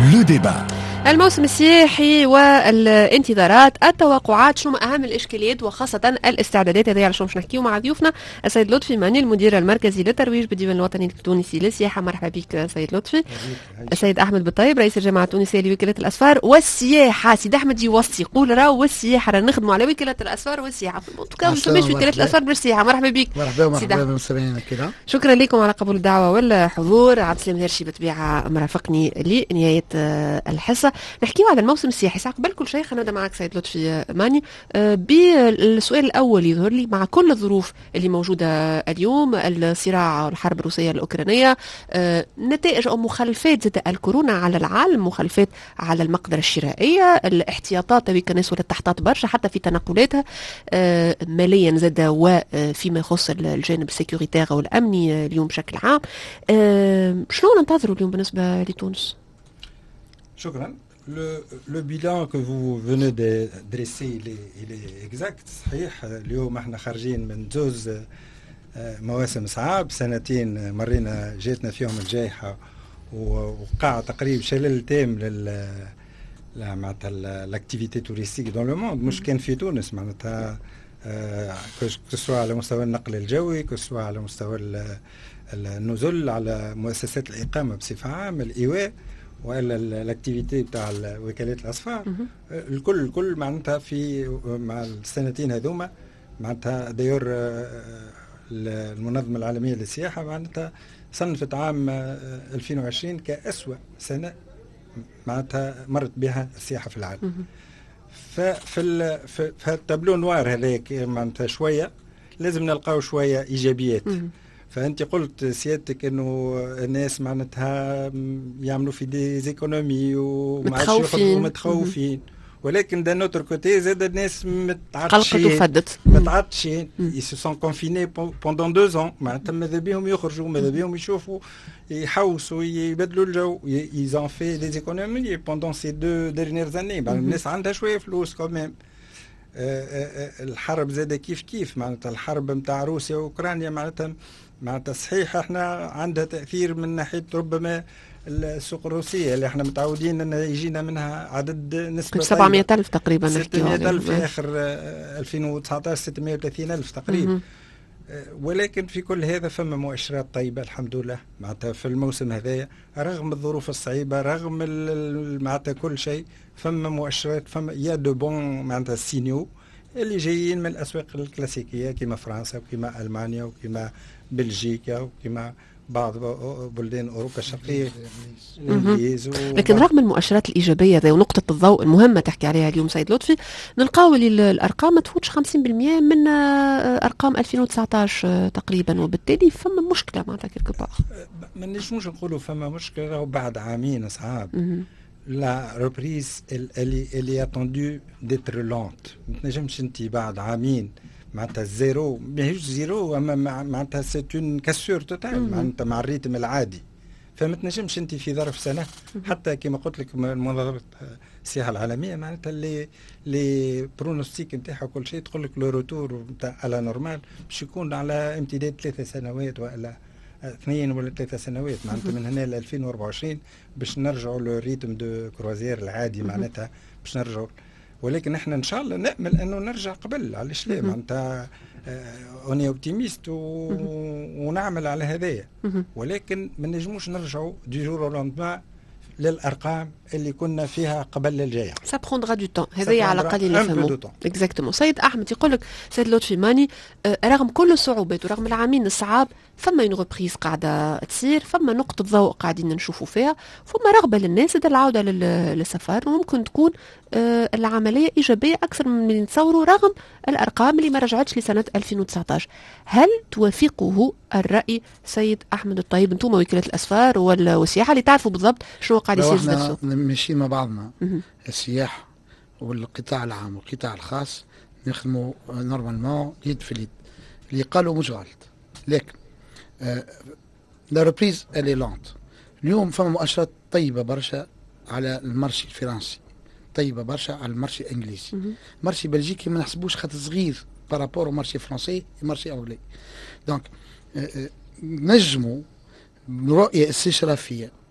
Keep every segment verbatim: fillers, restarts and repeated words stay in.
لو ديبا. الموسم السياحي والانتظارات، التوقعات، شنو أهم الإشكاليات وخاصة الاستعدادات. هذه على شنو باش نحكيو مع ضيوفنا السيد لطفي ماني المدير المركزي للترويج بالديوان الوطني التونسي للسياحة. مرحبا بك سيد لطفي. السيد أحمد بالطيب رئيس الجامعة التونسية لوكالة الأسفار والسياحة. سيد أحمد يوصي يقول راهو والسياحة راه نخدموا على وكالة الأسفار والسياحة، ما نسميش وكالة الأسفار بالسياحة. مرحبا بك. مرحبا مرحبا بالمستمعين الكرام. شكرا لكم على قبول الدعوة والحضور. عبد السلام هرشي بطبيعة مرافقني لنهاية الحصة. نحكيو على الموسم السياحي. ساعة قبل كل شيء خلينا نبدا معك سيد لطفي ماني بالسؤال الأول يظهر لي مع كل الظروف اللي موجودة اليوم، الصراع والحرب الروسية الأوكرانية، نتائج أو مخالفات زاد الكورونا على العالم، مخالفات على المقدرة الشرائية، الاحتياطات تويك الناس ولات تحتاط برشا حتى في تنقلاتها ماليا زاد، وفيما يخص الجانب السيكوريتير أو الأمني اليوم بشكل عام. شنو ننتظروا اليوم بالنسبة لتونس؟ شكرا. Le, le bilan que vous venez de dresser il est, il est exact. صحيح اليوم احنا خارجين من زوز مواسم صعاب، سنتين مرينا جاتنا فيهم الجائحة ووقع تقريبا شلل تام لل معناتها الاكتيفيتي توريستيك دون لو موند، مش كان في تونس معناتها كسوا على مستوى النقل الجوي، كسوا على مستوى النزل، على مؤسسات الإقامة بصفة عامة، الإيواء والا الاكتيفيتي بتاع وكالات الاسفار. الكل الكل معناتها في مع السنتين هذوما معناتها داير المنظمه العالميه للسياحه معناتها صنفت عام ألفين وعشرين كأسوأ سنه معناتها مرت بها السياحه في العالم. ففي في التابلو نوار هذاك معناتها شويه لازم نلقاو شويه ايجابيات. فأنت قلت سيادتك إنه الناس معناتها يعملوا في ديزيكونومي ومتخوفين ومتخوفين، ولكن دا نوتر كوتي زاد الناس متعطشين قلقت وفدت متعطشين يسو سون كونفيني بوندون دو زون، معناتها ماذا بيهم يخرجوا، ماذا بيهم يشوفوا يحوسوا يبدلوا الجو، يزون في ديزيكونومي بوندون سي دو ديرنيير زاني. الناس عندها شوية فلوس كمان. الحرب زاد كيف كيف معناتها الحرب نتاع روسيا وأوكرانيا معناتها معناتها صحيح احنا عندها تأثير من ناحية ربما السوق الروسية اللي احنا متعودين ان يجينا منها عدد نسبة سبعمائة ألف تقريبا، ستمائة ألف في آخر ألفين وتسعطاش ستمائة وثلاثين ألف تقريبا. ولكن في كل هذا فما مؤشرات طيبة الحمد لله معناتها في الموسم هذايا رغم الظروف الصعيبة، رغم معناتها كل شيء فما مؤشرات، فما يا دو بون معناتها سينيو اللي جايين من الأسواق الكلاسيكية كما فرنسا وكما ألمانيا وكما بلجيكا وكما بعض بلدان أوروبا الشرقية الإنجليز. لكن رغم المؤشرات الإيجابية ذي ونقطة الضوء المهمة تحكي عليها اليوم سيد لطفي، نلقاو الأرقام ما تفوتش خمسين بالمئة من أرقام ألفين وتسعطاش تقريبا، وبالتالي فما مشكلة معناتها كيف كبار. ما نجموش نقولوا فما مشكلة، راهو بعد عامين صعاب. لا ريبريز اللي اتوندو ديتر لونت، ما تنجمش انت بعد عامين معناتها زيرو، ماهيش زيرو اما معناتها سيت اون كاسور توتال معناتها مع الريتم العادي. فما تنجمش انت في ظرف سنه حتى كما قلت لك منظمه السياحه العالميه معناتها اللي لي برونوستيك نتاعها كل شيء تقول لك لو روتور نتاع على نورمال باش يكون على امتداد ثلاثة سنوات ولا اثنين ولا ثلاثة سنوات معناتها من هنا ل ألفين وأربعة وعشرين باش نرجعوا للريتم دو كروزير العادي معناتها باش نرجعوا. ولكن احنا ان شاء الله نامل انه نرجع قبل، علاش لا معناتها اوني اوبتيميست ونعمل على هذايا، ولكن ما نجموش نرجعوا دي جور لوندمان للارقام اللي كنا فيها قبل الجائحه. سا بروندرا دو طون، هذايا على الاقل نفهموا اكزاكتومون. سيد احمد يقول لك سيد لطفي ماني رغم كل الصعوبات ورغم العامين الصعاب فما اون ريبريز قاعده تصير، فما نقطه ضوء قاعدين نشوفوا فيها، فما رغبه للناس العوده للسفر، وممكن تكون العمليه ايجابيه اكثر من اللي نتصوروا رغم الارقام اللي ما رجعتش لسنه ألفين وتسعطاش. هل توافقه الراي سيد احمد الطيب؟ انتم وكاله الاسفار والسياحه اللي تعرفوا بالضبط شنو قاعد يصير في السوق. ماشيين مع بعضنا السياحه والقطاع العام والقطاع الخاص نخدموا نورمالمون يد في اليد. اللي قالوا مش غلط، لكن لا ريبريز الي لونت. اليوم فما مؤشرات طيبه برشا على المارشي الفرنسي، طيبه برشا على المارشي الانجليزي. المارشي بلجيكي ما نحسبوش خاطر صغير بارابور المارشي الفرنسي المارشي انجلي. دونك نجموا برؤيه استشرافيه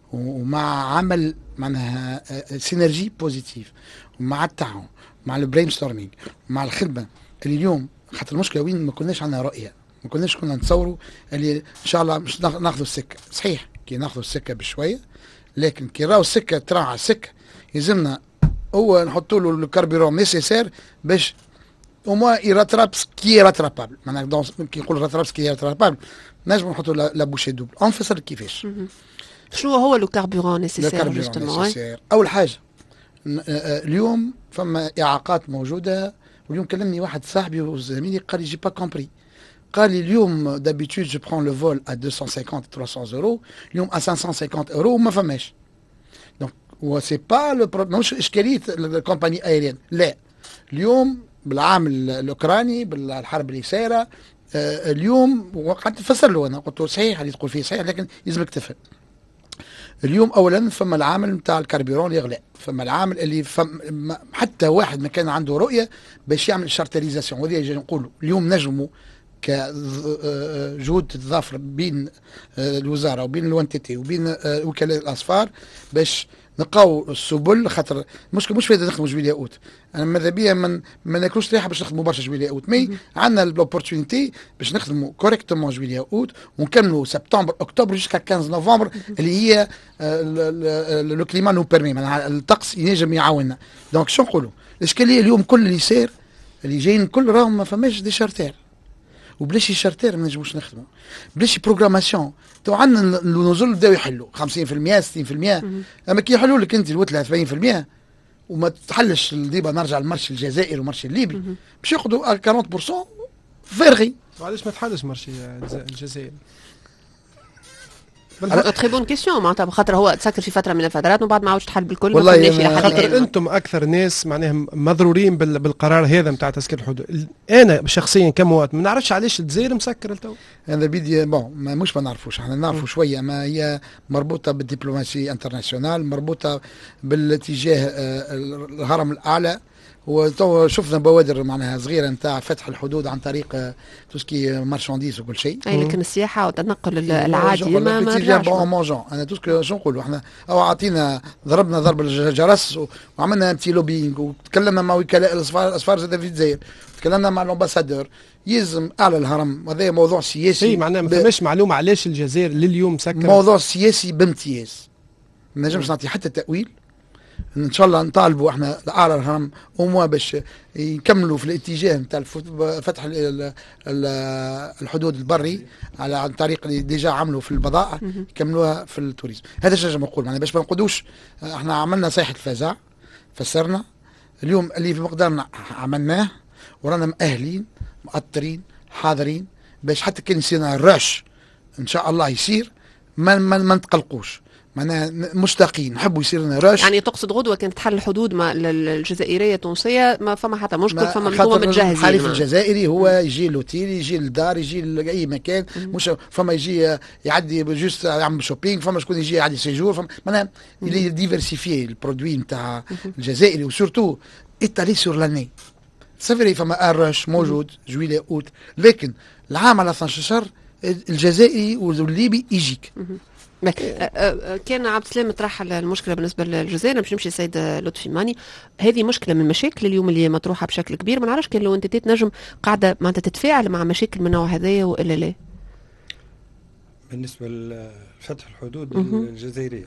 ومع عمل معناها سينرجي بوزيتيف ومع التعاون مع البرين ستورمينج مع الخدمه اللي اليوم خاطر المشكله وين ما كناش عندنا رؤيه، ما كناش كنا نتصوروا اللي ان شاء الله مش ناخذوا السكه صحيح كي ناخذوا السكه بشويه، لكن كي راهو السكه ترى على السكه يلزمنا هو نحطوا له الكربيرون نيسيسير باش او موا يراترابس كي راترابابل، معناها كي نقول راترابس كي راترابابل نجم نحطوا لا بوشي دوبل. انفصل كيفاش؟ شنو هو لو كاربيرون نيسيسير جوستومون؟ اول حاجه اليوم فما اعاقات موجوده، واليوم كلمني واحد صاحبي وزميلي قال لي جي با كومبري، قال لي اليوم دابيتود جو برون لو فول ا deux cent cinquante trois cents اورو، اليوم ا cinq cent cinquante اورو وما فماش. دونك و سي با لو مش اشكاليه الكومباني ايريان، لا اليوم بالعام الاوكراني بالحرب اللي سايره آه اليوم وقعدت نفسر له انا قلت له صحيح اللي تقول فيه صحيح، لكن يلزمك تفهم. اليوم اولا فما العامل نتاع الكربيرون اللي غلاء، فما العامل اللي فم حتى واحد ما كان عنده رؤيه باش يعمل شارتريزاسيون، وهذه نقولوا اليوم نجموا كجهود تتضافر بين الوزاره وبين الوانتيتي وبين وكلاء الاصفار باش نلقاو السبل، خاطر المشكل مش فايده نخدموا جويل ياقوت، انا ماذا بيا من ما ناكلوش ريحه باش نخدموا برشا جويل ياقوت، مي عندنا لوبورتونيتي باش نخدموا كوريكتومون جويل ياقوت ونكملوا سبتمبر اكتوبر جوسكا خمسة نوفمبر اللي هي لو كليما نو بيرمي، معناها الطقس ينجم يعاوننا. دونك شو نقولوا الاشكاليه اليوم كل اللي صار اللي جايين كل راهم ما فماش دي شارتير، وبلاش الشارتير ما نجموش نخدموا، بلاش بروغراماسيون تو عندنا النزول بداو يحلوا خمسين بالمئة ستين بالمئة، اما كي يحلوا لك انت الوتله سبعين بالمئة وما تحلش ديما نرجع المارشي الجزائري والمارشي الليبي باش ياخذوا أربعين بالمئة فارغي. وعلاش ما تحلش مارشي الجزائر؟ تري بون كيسيون معناتها خاطر هو تسكر في فتره من الفترات ومن بعد ما عاودش تحل بالكل. والله ما خاطر انتم اكثر ناس معناها مضرورين بالقرار هذا نتاع تسكير الحدود. انا شخصيا كمواطن ما نعرفش علاش الجزائر مسكر التو. هذا بيدي بون ما مش ما نعرفوش، احنا نعرفوا شويه، ما هي مربوطه بالدبلوماسيه انترناسيونال، مربوطه بالاتجاه الهرم الاعلى، وتو شفنا بوادر معناها صغيره نتاع فتح الحدود عن طريق توسكي مارشانديز وكل شيء. اي لكن السياحه والتنقل العادي ما ما رجعش. انا توسكي شو نقولوا احنا او عطينا ضربنا ضرب الجرس وعملنا انتي لوبينغ وتكلمنا مع وكلاء الاصفار الاصفار زاد في الجزائر، تكلمنا مع الامباسادور، يلزم اعلى الهرم، هذا موضوع سياسي. اي معناها ما فماش معلومه علاش الجزائر لليوم مسكر. موضوع سياسي بامتياز، ما نجمش نعطي حتى تاويل. ان شاء الله نطالبوا احنا اعلى الهرم وموا باش يكملوا في الاتجاه نتاع فتح الحدود البري على عن طريق اللي ديجا عملوا في البضائع، يكملوها في التوريزم. هذا الشيء نجم نقول معناها باش ما نقعدوش احنا عملنا صيحه فزاع، فسرنا اليوم اللي في مقدارنا عملناه، ورانا مأهلين مؤطرين حاضرين باش حتى كان يصير الرش ان شاء الله يصير ما ما, ما نتقلقوش، معناها مشتاقين نحبوا يصير لنا رش. يعني تقصد غدوه كانت تحل الحدود مع الجزائريه التونسيه ما فما حتى مشكل، فما منظومه متجهزين. الحليف الجزائري هو يجي لوتيل يجي للدار يجي لاي مكان، مش فما يجي يعدي جوست يعمل شوبينغ، فما شكون يجي يعدي سيجور، فما معناها اللي ديفرسيفي البرودوي نتاع الجزائري وسورتو ايطالي سور لاني سافري. فما الرش موجود جويلية اوت، لكن العام على اثنا عشر شهر الجزائري والليبي يجيك. كان عبد السلام طرح المشكله بالنسبه للجزائر، باش نمشي سيد لطفي ماني. هذه مشكله من المشاكل اليوم اللي مطروحه بشكل كبير، ما نعرفش كان لو انت نجم قاعده معناتها تتفاعل مع مشاكل من النوع هذايا والا لا. بالنسبه لفتح الحدود الجزائريه،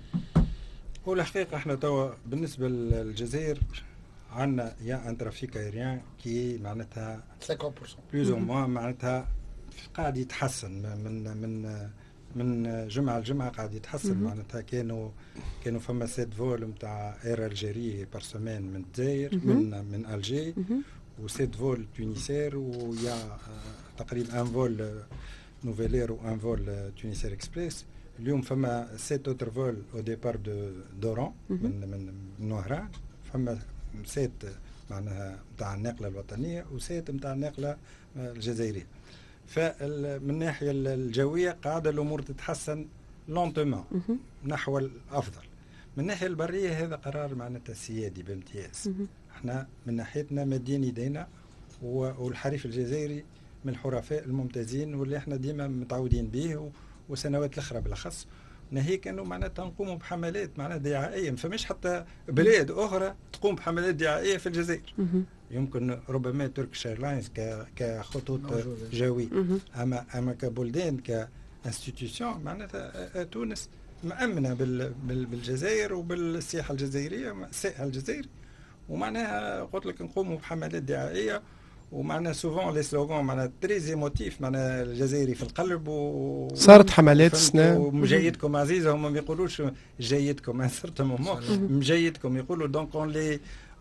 هو الحقيقه احنا توا بالنسبه للجزائر عندنا يا ان ترافيك ايريان كي معناتها خمسين بالمئة بلوز او موان معناتها قاعد يتحسن من من من جمعه لجمعه قاعد يتحسن. معناتها كانوا كانوا فما سيت فول نتاع اير الجيري بار سومين من الجزائر من من الجي، وسيت فول تونسير، ويا تقريبا ان فول نوفيلير وان فول تونسير اكسبريس. اليوم فما سيت اوتر فول او ديبار دو دوران من من نهران، فما سيت معناها نتاع الناقله الوطنيه وسيت نتاع الناقله الجزائريه. فمن الناحيه الجويه قاعده الامور تتحسن لونتومون نحو الافضل. من الناحيه البريه هذا قرار معناتها سيادي بامتياز. احنا من ناحيتنا مادين يدينا، والحريف الجزائري من الحرفاء الممتازين واللي احنا ديما متعودين به وسنوات الاخرى بالاخص، ناهيك انه معناتها نقوموا بحملات معناتها دعائيه، ما فماش حتى بلاد اخرى تقوم بحملات دعائيه في الجزائر. يمكن ربما تركيش ايرلاينز كخطوط جويه، اما اما كبلدان كانستيتيوشن معناتها تونس مأمنه بالجزائر وبالسياحه الجزائريه، السائح الجزائري، ومعناها قلت لك نقوموا بحملات دعائيه، ومعنا سوفون لي سلوغون معنا تري ايموتيف، معنا الجزائري في القلب و... صارت حملات السنة ومجيدكم عزيزة، هم ما يقولوش جيدكم ان سيرتان مومون، مجيدكم يقولوا دونك اون لي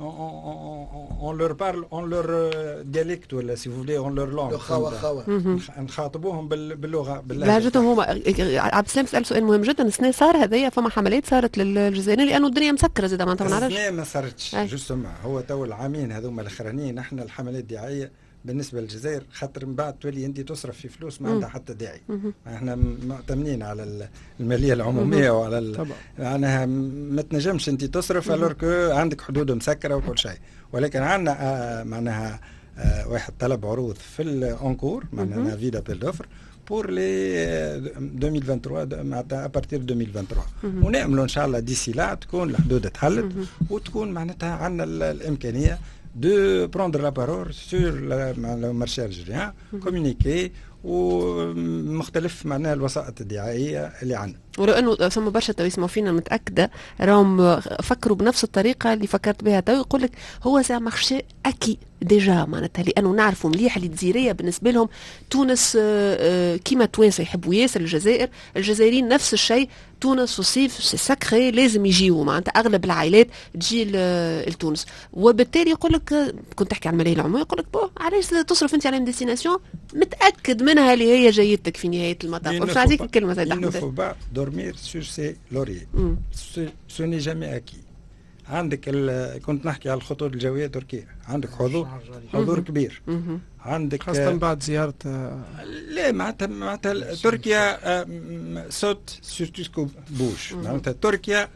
اون لور بارل اون لور دياليكت ولا سي فو فولي اون لور لونغ، خوا خوا نخاطبوهم باللغه لهجتهم هما. عبد السلام سأل سؤال مهم جدا، السنة صار هذايا فما حملات صارت للجزائريين لانه الدنيا مسكره زاد معناتها ما نعرفش. السنة ما صارتش جوستومون، هو تو العامين هذوما الاخرانيين احنا الحملات الدعائيه بالنسبه للجزائر، خاطر من بعد تولي انت تصرف في فلوس ما عندها حتى داعي. احنا معتمدين على الماليه العموميه وعلى معناها ما تنجمش انت تصرف الور كو عندك حدود مسكره وكل شيء، ولكن عندنا آه معناها آه واحد طلب عروض في الانكور معناها فيدا بيل دوفر بور لي ألفين وثلاثة وعشرين معناتها ابارتير ألفين وثلاثة وعشرين، ونعملوا ان شاء الله ديسي لا تكون الحدود تحلت وتكون معناتها عندنا الامكانيه de prendre la parole sur le marché algérien, communiquer ومختلف معناها الوسائط الدعائيه اللي عندنا. ولو انه ثم برشا تو يسمعوا فينا متاكده راهم فكروا بنفس الطريقه اللي فكرت بها تو، يقول لك هو سا مارشي اكي ديجا معناتها، لانه نعرفوا مليح اللي الجزائريه بالنسبه لهم تونس كيما توانسه يحبوا ياسر الجزائر، الجزائريين نفس الشيء، تونس في الصيف سي ساكري لازم يجيوا معناتها اغلب العائلات تجي لتونس، وبالتالي يقول لك كنت تحكي عن الماليه العموميه يقول لك بو علاش تصرف انت على ديستيناسيون متاكد منها اللي هي جيدتك في نهايه المطاف. باش نعطيك الكلمه سيد احمد. dormir sur ses lauriers. Ce n'est jamais acquis. عندك كنت نحكي على الخطوط الجويه تركيا، عندك حضور حضور كبير، عندك خاصه بعد زياره لا معناتها معناتها تركيا صوت سورتو بوش، معناتها تركيا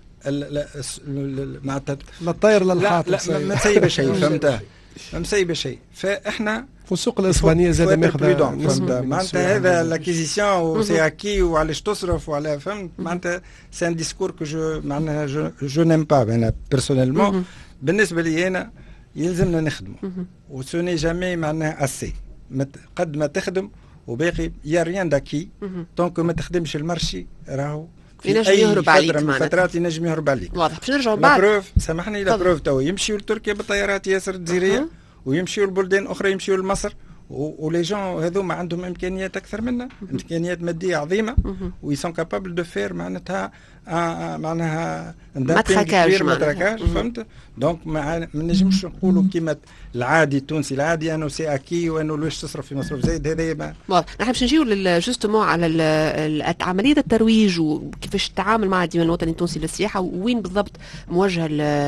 معناتها لا الطير لا الحاطب، لا ما مسيبه شيء فهمتها، ما مسيبه شيء، فاحنا في السوق الاسبانيه زاد ماخذه معناتها هذا لاكيزيسيون وسي اكي وعلاش تصرف وعلى فهمت معناتها سي ان ديسكور كو جو معناها جو نيم با انا بيرسونيلمون. بالنسبه لي انا يلزمنا نخدموا وسوني جامي معناها اسي قد ما تخدم وباقي يا ريان داكي دونك ما تخدمش المارشي راهو في اي فتره من فترات ينجم يهرب عليك. واضح. باش نرجعوا بعد بروف سامحني لا بروف تو يمشيوا لتركيا بالطيارات ياسر الجزائريه ويمشيوا لبلدان اخرى، يمشيوا لمصر ولي جون هذوما عندهم امكانيات اكثر منا، امكانيات ماديه عظيمه وي سون كابابل دو فير معناتها آه معناها ما تخاكاش ما تخاكاش فهمت. دونك ما نجمش نقولوا كيما العادي التونسي العادي انه سي اكي وانه ليش تصرف في مصروف زايد. هذا ما نحن باش نجيو جوستومون على عمليه الترويج وكيفاش التعامل مع الديوان الوطني التونسي للسياحه وين بالضبط موجهه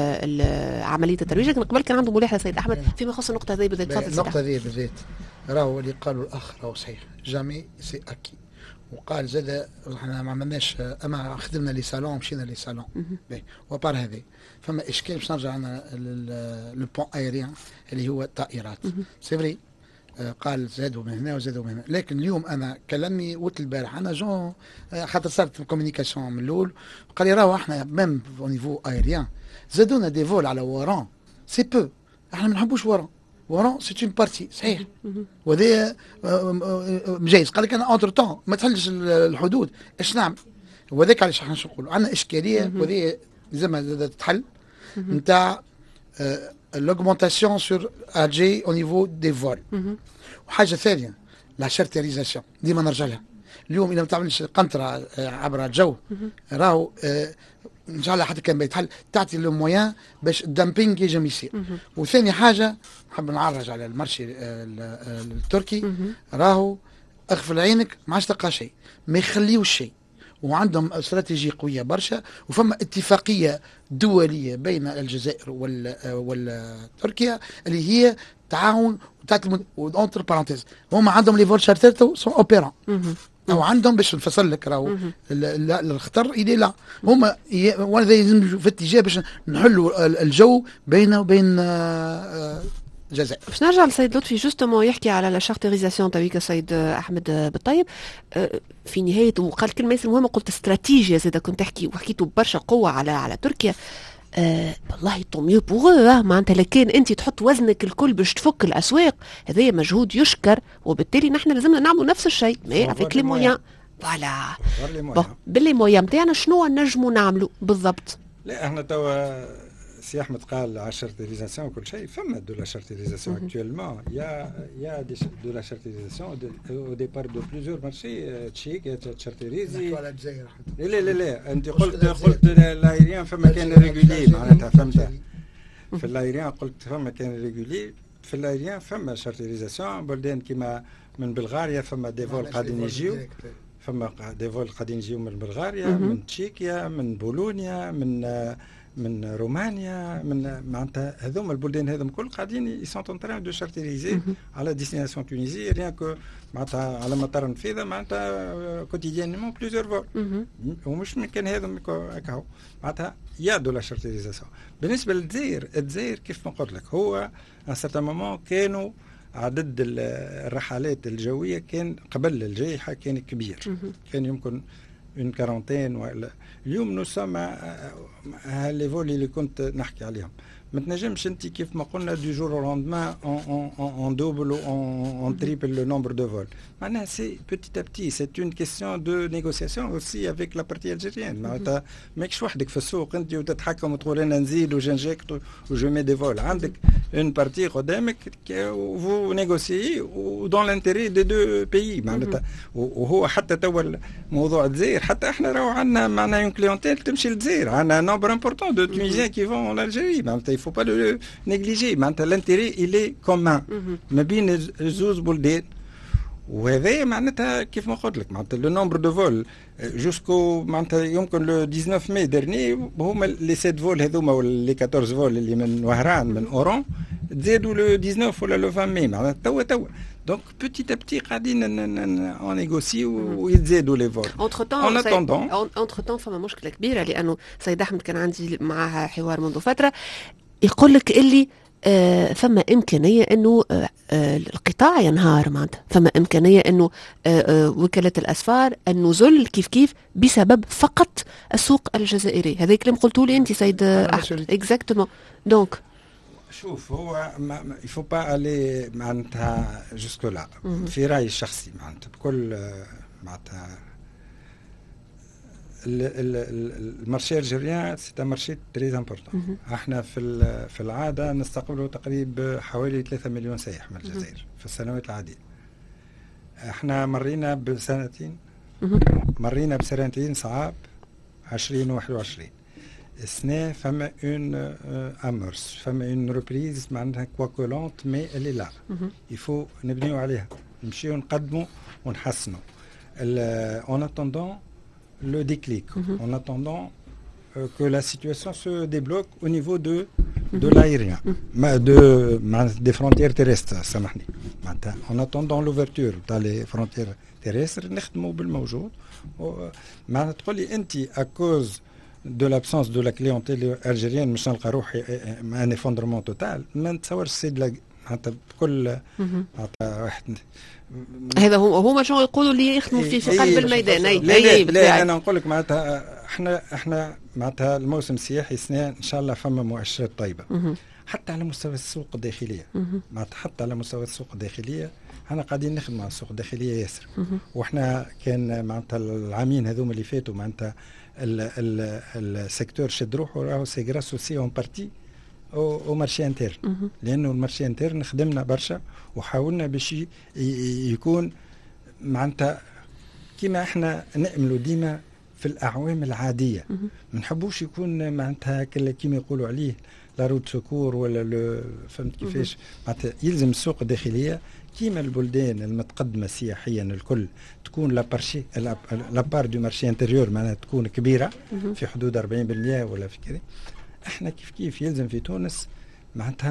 عمليه الترويج. لكن قبل كان عنده ملاحظه سيد احمد فيما يخص النقطه هذه بالذات. تفضل. النقطه هذه بالذات راهو اللي قالوا الاخ راهو صحيح جامي سي اكي، وقال زاد احنا ما عملناش اما خدمنا لي صالون مشينا لي صالون باهي وبار هذا فما اشكال باش نرجع لنا لو بون ايريان اللي هو الطائرات. سي فري قال زادوا من هنا وزادوا من هنا، لكن اليوم انا كلمني قلت البارح انا جون خاطر صارت كومونيكاسيون من الاول قال لي راهو احنا ميم او نيفو ايريان زادونا دي فول على وران سي بو، احنا ما نحبوش وران وران سي اون بارتي صحيح وهذا مجايز. قال لك انا اونتر تون ما تحلش الحدود ايش نعمل، وهذاك علاش احنا نقولوا عندنا اشكاليه وهذه لازم تتحل نتاع l'augmentation sur Alger au niveau des vols. وحاجه ثانيه لا شارتيريزاسيون ديما نرجع لها. اليوم اذا ما تعملش قنطره عبر الجو راهو ان شاء الله حتى كان بيتحل تعطي لو مويان باش الدامبينغ يجم يصير. وثاني حاجه نحب نعرج على المارشي التركي راهو اغفل عينك ما عادش تلقى شيء ما يخليوش شيء، وعندهم استراتيجيه قويه برشا وفما اتفاقيه دوليه بين الجزائر وال والتركيا اللي هي تعاون تاعت اونتر بارونتيز. هما عندهم لي فول شارتر سون اوبيرون او عندهم باش نفصل لك راهو الخطر الى لا هما وانا لازم في اتجاه باش نحلوا الجو بينه وبين الجزائر. باش نرجع لسيد لطفي جوستومون يحكي على لا شارتيريزاسيون تويك سيد احمد بالطيب في نهايه، وقال كلمه مهمه، قلت استراتيجيه زاد كنت تحكي وحكيتوا برشا قوه على على تركيا. آه والله طوميو بوغ معناتها لكن انت تحط وزنك الكل باش تفك الاسواق، هذا مجهود يشكر، وبالتالي نحن لازمنا نعملوا نفس الشيء مي افيك لي مويان. فوالا باللي مويان نتاعنا شنو نجموا نعملوا بالضبط؟ لا احنا توا سي احمد قال على الشارتيريزاسيون وكل شيء، فما دو لا شارتيريزاسيون اكtuellement يا يا دو لا شارتيريزاسيون او ديبار دو بليزيور مارشي تشيك تشارتيريزي. لا لا لا انت قلت قلت الايريان فما كان ريغولي معناتها فهمت، في الايريان قلت فما كان ريغولي، في الايريان فما شارتيريزاسيون بلدان كيما من بلغاريا فما دي فول قاعدين يجيو، فما دي فول قاعدين يجيو من بلغاريا من تشيكيا من بولونيا من من رومانيا من معناتها هذوما البلدان هذوما الكل قاعدين يسون اون تران دو شارتيريزي على ديستيناسيون تونيزي ريان كو معناتها على مطار نفيذة معناتها كوتيديانمون بليزيور فول، ومش من كان هذا هكا معناتها يا دو لا شارتيريزاسيون. بالنسبه للجزائر، الجزائر كيف ما قلت لك هو ان سارتان مومون كانوا عدد الرحلات الجويه كان قبل الجائحه كان كبير، كان يمكن une quarantaine ولا اليوم نو سوم لي فول اللي كنت نحكي عليهم ما تنجمش انت كيف ما قلنا دو جور او لوندمان اون دوبل اون تريبل لو نومبر دو فول. معناها سي بوتيت ا بتي سي اون كيسيون دو نيغوسياسيون اوسي افيك لا بارتي الجيريان. معناتها ماكش وحدك في السوق انت وتتحكم وتقول انا نزيد وجنجيكت وجو مي دي فول، عندك اون بارتي قدامك وفو نيغوسيي ودون لانتيري دي دو بيي. معناتها وهو حتى توا موضوع الجزائر حتى احنا راهو عندنا معناها اون كليونتيل تمشي للجزائر، عندنا نومبر امبورطون دو تونيزيان كي فون لالجيري. معناتها faut pas le négliger. معناتها l'intérêt il est commun ما بين زوز بلدان، وهذا معناتها كيف ما قلت لك معناتها لو نومبر دو فول جوسكو معناتها يمكن لو تسعطاش ماي ديرني هما لي سبعة فول هذوما ولا لي أربعطاش فول اللي من وهران من اورون تزادوا لو تسعطاش ولا لو عشرين ماي. معناتها توا توا دونك بوتيت ا بتي قاعدين اون نيغوسي ويتزادوا لي فول. اونتر تون اونتر تون فما مشكله كبيره، لانه سيد احمد كان عندي معها حوار منذ فتره يقول لك اللي آه فما إمكانية أنه آه آه القطاع ينهار، معناتها فما إمكانية أنه آه آه وكالة الأسفار النزول كيف كيف بسبب فقط السوق الجزائري. هذا كلام قلتوا لي أنت سيد أحمد إكزاكتومون. دونك شوف هو يفو با ألي معناتها جوسكو لا في رأيي الشخصي معناتها بكل معناتها المارشي الجيريان سي ان مارشي تري امبورطون. احنا في في العاده نستقبلوا تقريبا حوالي ثلاثة مليون سائح من الجزائر في السنوات العاديه. احنا مرينا بسنتين مرينا بسنتين صعاب عشرين وواحد وعشرين السنه فما اون امورس فما اون ريبريز معناتها كواكولونت مي اللي لا يفو نبنيو عليها نمشيو نقدموا ونحسنوا اون اتوندون le déclic, mm-hmm. en attendant euh, que la situation se débloque au niveau de, de l'aérien, mm-hmm. de, des frontières terrestres, سامحني. En attendant l'ouverture des frontières terrestres, نخدموا بالموجود. معناتها تقول لي أنت à cause de l'absence de la clientèle algérienne مش نلقى روحي un effondrement total. ما نتصورش سيد معناتها بكل معناتها واحد هذا هو هما شنو يقولوا لي يخدموا في في قلب الميدان. اي لا, لا, لا انا نقول لك معناتها احنا احنا معناتها الموسم السياحي السنه ان شاء الله فما مؤشرات طيبه حتى على مستوى السوق الداخليه. معناتها حتى على مستوى السوق الداخليه احنا قاعدين نخدم على السوق الداخليه ياسر. واحنا كان معناتها العامين هذوما اللي فاتوا معناتها السيكتور شد روحه راهو سي غراس اوسي اون بارتي او مارشي انترن، لانه المارشي انترن خدمنا برشا وحاولنا باش يكون معناتها كيما احنا نأملوا ديما في الاعوام العاديه. ما نحبوش يكون معناتها كيما يقولوا عليه لا روت سكور ولا فهمت كيفاش. معناتها يلزم السوق الداخليه كيما البلدان المتقدمه سياحيا الكل تكون لا بارشي لا بار دو مارشي انتيريور معناتها تكون كبيره في حدود أربعين بالمئة ولا في كذا. احنا كيف كيف يلزم في تونس معناتها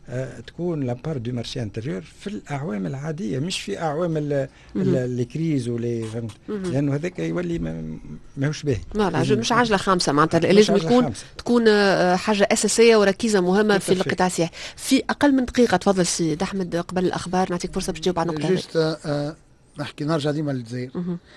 آه تكون لابار دو مارشي انتريور في الاعوام العاديه، مش في اعوام الكريز ولي فهمت، لانه هذاك يولي ما ماهوش باهي. لا لا مش عجله خامسه معناتها لازم يكون خامسة. تكون حاجه اساسيه وركيزه مهمه في القطاع السياحي. في اقل من دقيقه تفضل سي احمد قبل الاخبار نعطيك فرصه باش تجاوب على النقطه هذه. جوست آه نحكي نرجع ديما للجزائر.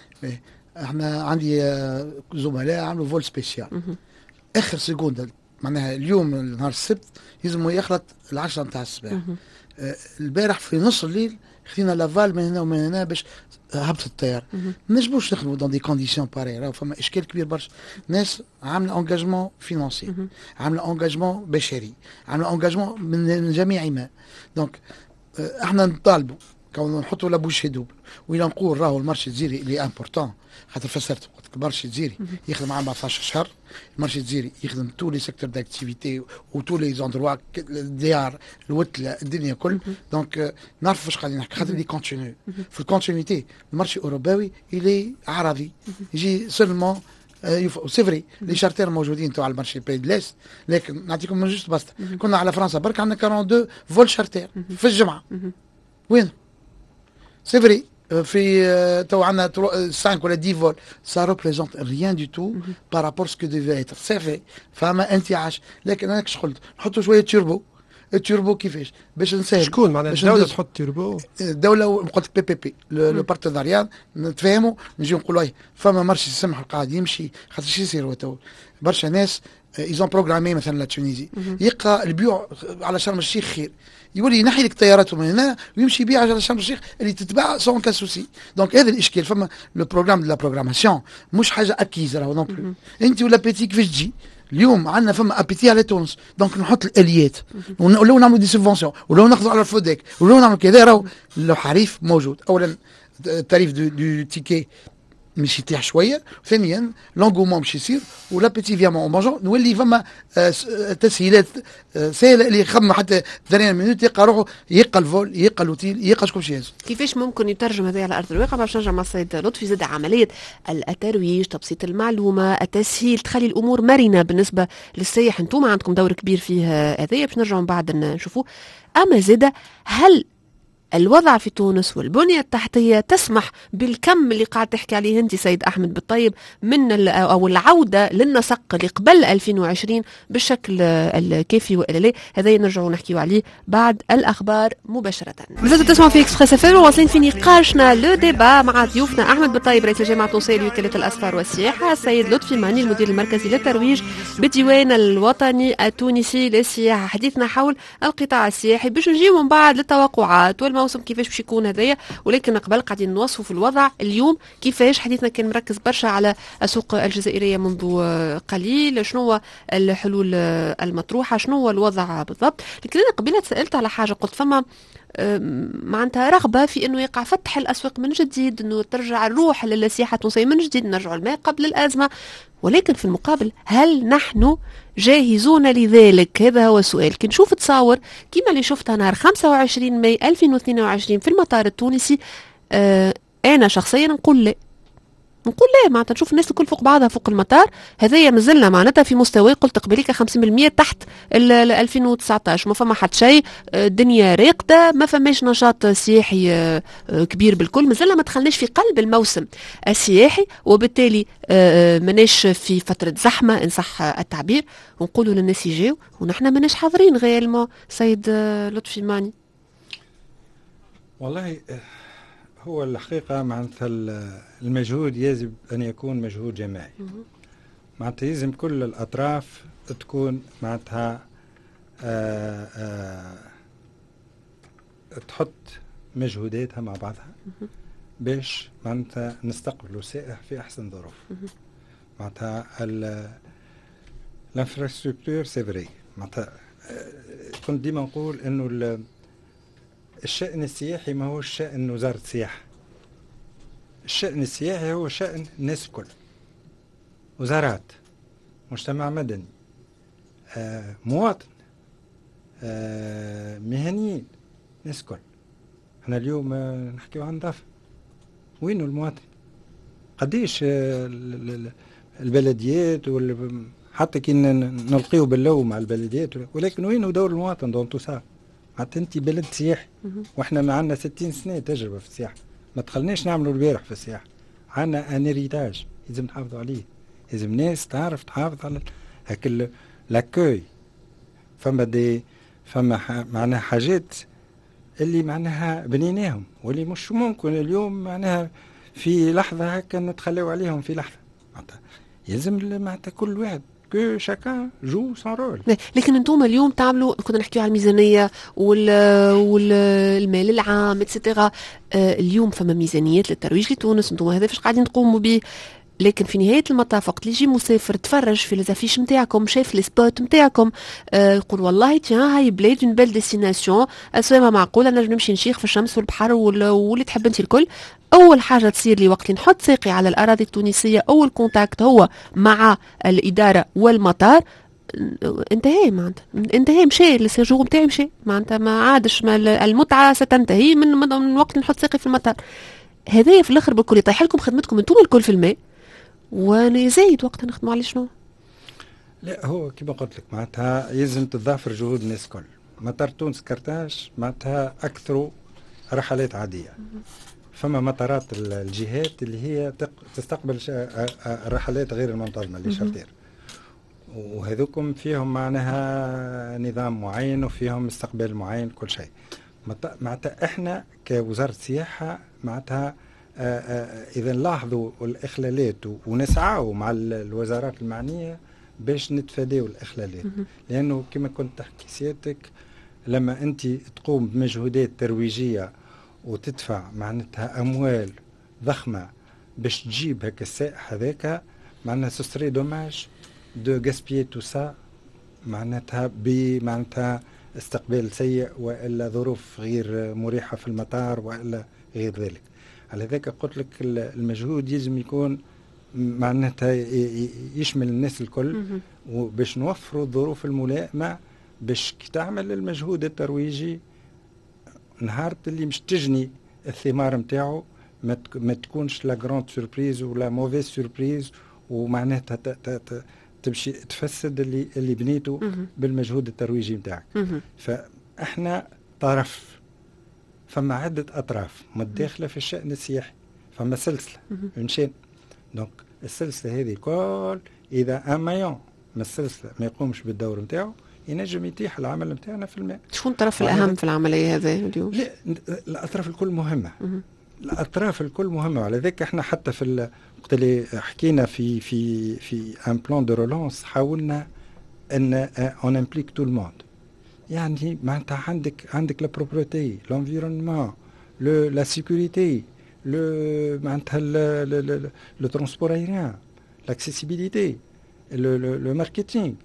احنا عندي زملاء عملوا فول سبيسيال اخر سكوند، معناها اليوم نهار السبت يلزموا يخلط العشرة نتاع الصباح. آه البارح في نص الليل خدينا لافال من هنا ومن هنا باش هبط الطياره. ما نجموش نخدموا دون دي كونديسيون باري، راه فما اشكال كبير برشا. ناس عامله انجاجمون فينانسي، عامله انجاجمون بشري، عامله انجاجمون من جميع ما. دونك آه احنا نطالبوا كون نحطوا لابوش دوبل، وإلا نقول راهو المارشي الجزيري اللي امبورتون، خاطر فسرت قلت المارشي الجزيري يخدم عام أربعطاش شهر، المارشي الجزيري يخدم تو لي سيكتور داكتيفيتي وتو لي زوندروا الديار الوتله الدنيا كل. دونك نعرفوا واش قاعدين نحكي، خاطر لي كونتينيو في الكونتينيتي. المارشي الاوروبي اللي عرضي يجي سولمون سي فري لي شارتير موجودين تو على المارشي باي دلاس، لكن نعطيكم من جوست بسط. كنا على فرنسا برك عندنا اثنين وأربعين فول شارتير في الجمعه. وين سي فري في تو عندنا خمسة ولا عشرة فول، سا ريبريزونت ريان دو تو بارابور سكو ديفي ايتر سي في. فما انتعاش، لكن انا كش قلت نحطوا شويه توربو. التوربو كيفاش باش نسهل؟ شكون معناها الدوله تحط توربو؟ الدوله قلت بي بي بي لو بارتناريات نتفاهموا، نجيو نقولوا فما مارشي السمح قاعد يمشي. خاطر شو يصير هو تو برشا ناس ايزون بروغرامي مثلا لا تونيزي يلقى البيوع على شرم الشيخ خير، يولي ينحي لك طياراته من هنا ويمشي يبيع على شرم الشيخ اللي تتباع سون كاسوسي. دونك هذا الاشكال. فما لو بروغرام دو لا بروغراماسيون مش حاجه اكيزه راهو نون بلو. انت ولا بيتي كيفاش تجي اليوم عندنا فما ابيتي على تونس، دونك نحط الاليات ولو نعملوا دي سوبفونسيون ولو ناخذوا على الفوديك ولو نعمل كذا، راهو الحريف موجود. اولا التاريف دو, دو تيكي مش يطيح شويه، ثانيا لونغومون باش يصير ولابيتي فيامون اون مونجون نولي فما تسهيلات سهله اللي يخمم حتى ثانية مينوت يلقى روحه يلقى الفول يلقى الوتيل يلقى شكون شي. كيفاش ممكن يترجم هذا على ارض الواقع؟ باش نرجع مع السيد لطفي. زاد عمليه الترويج، تبسيط المعلومه، التسهيل، تخلي الامور مرنه بالنسبه للسياح. انتم عندكم دور كبير فيه هذايا باش نرجعوا من بعد نشوفوه. اما زاد هل الوضع في تونس والبنية التحتية تسمح بالكم اللي قاعد تحكي عليه انت سيد أحمد بالطيب من أو العودة للنسق اللي قبل ألفين وعشرين بالشكل الكافي وإلا لا؟ هذا نرجعوا نحكيوا عليه بعد الأخبار مباشرة. لازم تسمعوا في إكسبريس اف ام واصلين في نقاشنا لو ديبا مع ضيوفنا أحمد بالطيب رئيس الجامعة التونسية لوكالة الأسفار والسياحة، السيد لطفي ماني المدير المركزي للترويج بالديوان الوطني التونسي للسياحة. حديثنا حول القطاع السياحي باش نجيو من بعد للتوقعات والم الموسم كيفاش باش يكون هذايا، ولكن قبل قاعدين نوصفوا في الوضع اليوم كيفاش. حديثنا كان مركز برشا على السوق الجزائريه منذ قليل، شنو هو الحلول المطروحه، شنو هو الوضع بالضبط. لكن انا قبيله سالت على حاجه، قلت فما معناتها رغبه في انه يقع فتح الاسواق من جديد، انه ترجع الروح للسياحه التونسيه من جديد، نرجعوا الماء قبل الازمه، ولكن في المقابل هل نحن جاهزون لذلك؟ هذا هو السؤال. كي نشوف تصاور كيما اللي شفتها نهار خمسة وعشرين ماي ألفين واثنين وعشرين في المطار التونسي، آه انا شخصيا نقول لا نقول لا معناتها نشوف الناس الكل فوق بعضها فوق المطار. هذايا مازلنا معناتها في مستوى قلت قبليك خمسين بالمئة تحت ال ألفين وتسعطاش، ما فما حد شيء، الدنيا راقده، ما فماش نشاط سياحي كبير بالكل، مازلنا ما دخلناش في قلب الموسم السياحي، وبالتالي ماناش في فتره زحمه ان صح التعبير، ونقولوا للناس يجيو ونحن ماناش حاضرين غير. سيد لطفي ماني والله هو الحقيقة معناتها المجهود يجب أن يكون مجهود جماعي، معناتها يلزم كل الأطراف تكون معناتها آآ آآ تحط مجهوداتها مع بعضها باش معناتها نستقبلوا السائح في أحسن ظروف. معناتها الانفراستركتور سي فري، معناتها كنت ديما نقول إنه الشأن السياحي ما هو شأن وزارة السياحة، الشأن السياحي هو شأن الناس الكل، وزارات، مجتمع مدني، آه، مواطن، آه، مهنيين، الناس الكل. احنا اليوم آه، نحكيو عن ضعف، وينو المواطن؟ قديش آه البلديات حتى كي نلقيو باللوم على البلديات، ولكن وينو دور المواطن دون تو سا؟ معناتها انت بلد سياحي، واحنا ما عندنا ستين سنه تجربه في السياحه، ما دخلناش نعملوا البارح في السياحه، عندنا ان هيريتاج لازم نحافظوا عليه، لازم ناس تعرف تحافظ على هاك لاكوي. فما دي فما ح... معناها حاجات اللي معناها بنيناهم واللي مش ممكن اليوم معناها في لحظه هكا نتخلوا عليهم في لحظه. معناتها يلزم معناتها كل واحد كو شاكان جو سون رول. لكن انتم اليوم تعملوا، كنا نحكيو على الميزانيه وال والمال العام اتسيتيرا. اليوم فما ميزانيات للترويج لتونس، انتم هذا فاش قاعدين تقوموا به، لكن في نهايه المطاف وقت اللي يجي مسافر تفرج في لازافيش نتاعكم، شاف لي سبوت نتاعكم، آه يقول والله تيان هاي بلاد اون بيل ديستيناسيون، اسمها معقوله نجم نمشي نشيخ في الشمس والبحر واللي تحب انت الكل. اول حاجه تصير لي وقت اللي نحط ساقي على الاراضي التونسيه، اول كونتاكت هو مع الاداره والمطار. انتهى معناتها، انتهى مشى السيجور نتاعي، مشى معناتها ما عادش، ما المتعه ستنتهي من, من وقت نحط ساقي في المطار. هذايا في الاخر بالكل يطيح لكم خدمتكم انتم الكل في الماء، وانا زايد وقتها نخدموا على شنو؟ لا هو كما قلت لك معناتها يلزم تضافر جهود الناس الكل. مطار تونس كرتاج معناتها اكثر رحلات عاديه، فما مطارات الجهات اللي هي تستقبل الرحلات غير المنتظمه اللي شارتير، وهذوكم فيهم معناها نظام معين وفيهم استقبال معين كل شيء. معناتها احنا كوزاره السياحه معناتها آآ آآ إذا نلاحظوا الإخلالات ونسعوا مع الوزارات المعنية باش نتفادوا الإخلالات، لأنه كما كنت تحكي سيادتك لما أنت تقوم بمجهودات ترويجية وتدفع معناتها أموال ضخمة باش تجيب هكا السائح هذاك، معناتها سوستري دوماج دو غاسبيي تو سا، معناتها بمعناتها استقبال سيء وإلا ظروف غير مريحة في المطار وإلا غير ذلك. على ذلك قلت لك المجهود يجب يكون معناتها يشمل الناس الكل، وباش نوفروا الظروف الملائمة باش تعمل المجهود الترويجي نهار اللي مش تجني الثمار نتاعو ما تكونش لا جراند سوربريز ولا موفيز سوربريز، ومعناتها تمشي تفسد اللي اللي بنيته بالمجهود الترويجي نتاعك. فاحنا طرف، فما عدة أطراف متداخلة في الشأن السياحي، فما سلسلة مشان دونك السلسلة هذه الكل إذا أمايون من السلسلة ما يقومش بالدور نتاعو ينجم يتيح العمل نتاعنا في الماء. شكون الطرف الأهم في العملية هذه اليوم؟ لا الأطراف الكل مهمة، الأطراف الكل مهمة. على ذلك احنا حتى في وقت اللي حكينا في في في ان بلان دو رولانس حاولنا أن اون امبليك تو الموند، يعني معناتها عندك عندك لا بروبرتي، لونفيرونمون، لو لا سيكوريتي، لو معناتها لو ترونسبور ايريان، لاكسيسيبيليتي، لو ماركتينغ،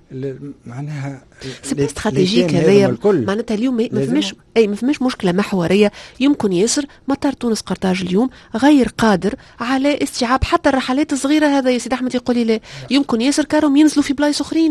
معناها سي استراتيجيك هذايا. معناتها اليوم ما فماش اي ما فماش مشكله محوريه. يمكن ياسر مطار تونس قرطاج اليوم غير قادر على استيعاب حتى الرحلات الصغيره. هذا يا سيدي احمد يقول لي لا، يمكن ياسر كارهم ينزلوا في بلايص اخرين